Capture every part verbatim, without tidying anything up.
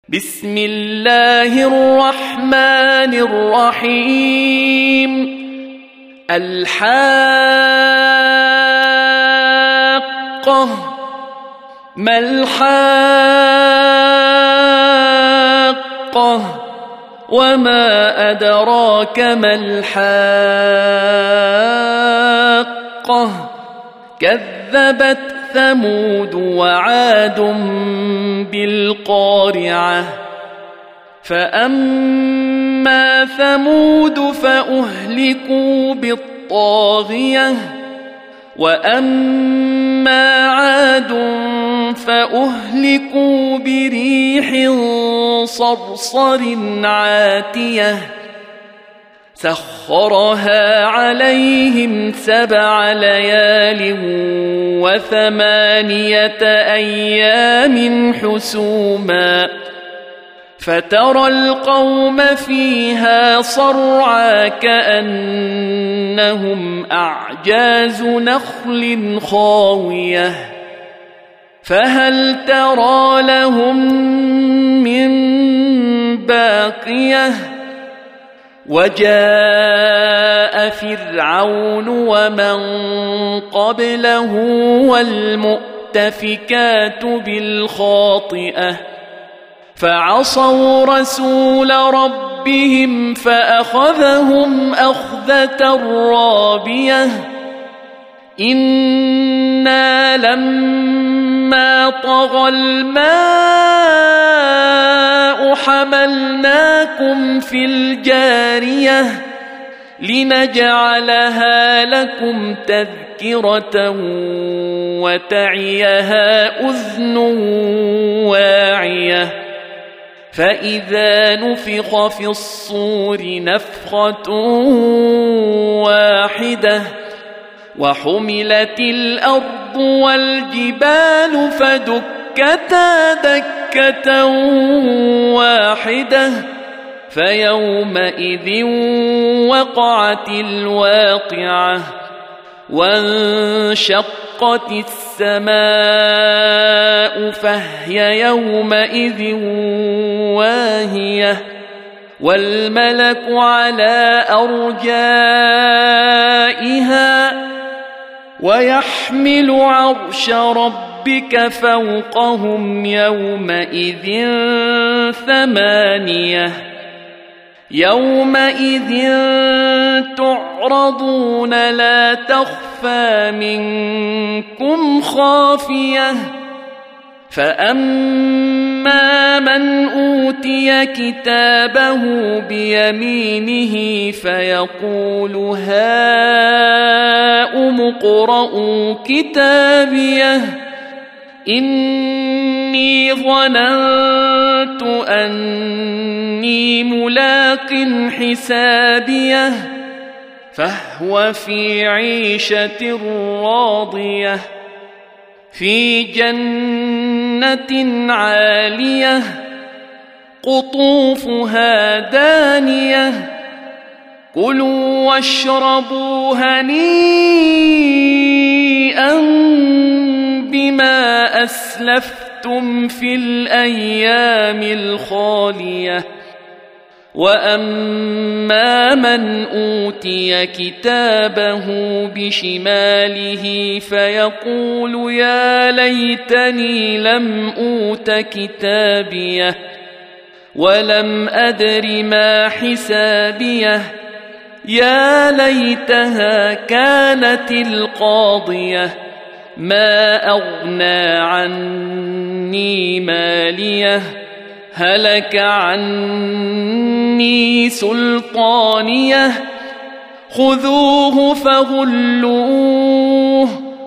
بسم الله الرحمن الرحيم. الحاقة. ما الحاقة؟ وما أدراك ما الحاقة؟ كذبت ثمود وعاد بالقارعة. فأما ثمود فأهلكوا بالطاغية، وأما عاد فأهلكوا بريح صرصر عاتية سخرها عليهم سبع ليال وثمانية أيام حسوما، فترى القوم فيها صرعى كأنهم أعجاز نخل خاوية، فهل ترى لهم من باقية؟ وجاء فرعون ومن قبله والمؤتفكات بالخاطئة، فعصوا رسول ربهم فأخذهم أخذة رابية. إنا لما طغى الماء حملناكم في الجارية لنجعلها لكم تذكرة وتعيها أذن واعية. فإذا نفخ في الصور نفخة واحدة وحملت الأرض والجبال فدكتا دكة واحدة فيومئذ وقعت الواقعة، وانشقت السماء فهي يومئذ واهية، والملك على أرجائها ويحمل عرش ربك فوقهم يومئذ ثمانية. يومئذ تعرضون لا تخفى منكم خافية. فأما من أوتي كتابه بيمينه فيقول هاؤم اقرءوا كتابيه إني ظننت أني ملاق حسابيه، فهو في عيشة راضية في جنة عالية قطوفها دانية. كلوا واشربوا هنيئا بما أسلفتم في الأيام الخالية. وأما من أوتي كتابه بشماله فيقول يا ليتني لم أوت كتابيه ولم أدر ما حسابيه، يا ليتها كانت القاضية ما أغنى عني ماليه هلك عني سلطانيه. خذوه فغلوه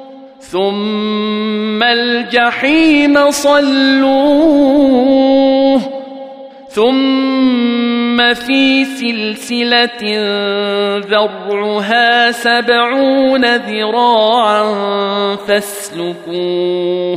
ثم الجحيم صلوه ثم في سلسلة ذرعها سبعون ذراعا فاسلكوه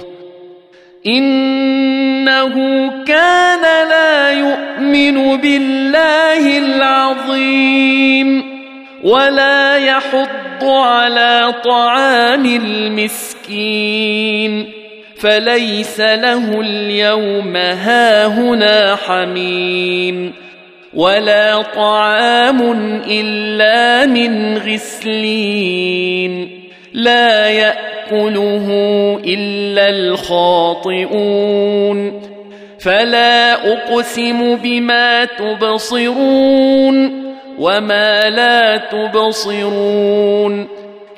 إنه كان لا يؤمن بالله العظيم ولا يحض على طعام المسكين فليس له اليوم هاهنا حميم ولا طعام إلا من غسلين لا يأكله إلا الخاطئون فلا أقسم بما تبصرون وما لا تبصرون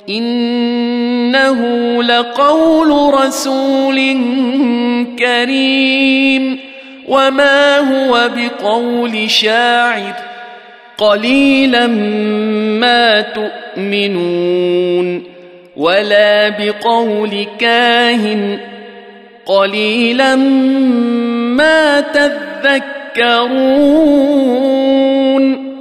إنه لقول رسول كريم وما هو بقول شاعر قليلا ما تؤمنون ولا بقول كاهن قليلا ما تذكرون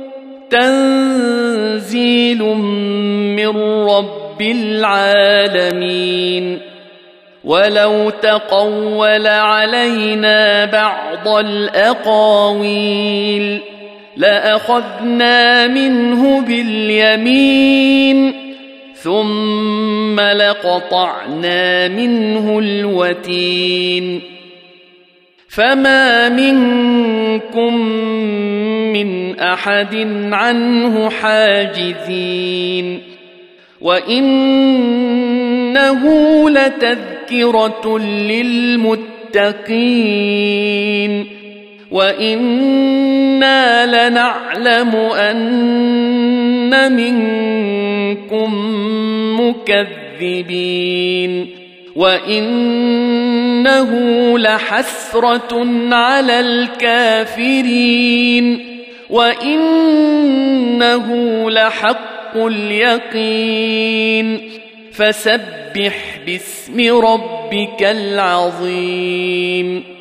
تنزيل من رب العالمين ولو تقول علينا بعض الأقاويل لأخذنا منه باليمين ثم لقطعنا منه الوتين فما منكم من أحد عنه حاجزين وإنه لتذكرة للمتقين وإنا لنعلم أن منكم مكذبين وإنه لحسرة على الكافرين وإنه لحق اليقين فسبح باسم ربك العظيم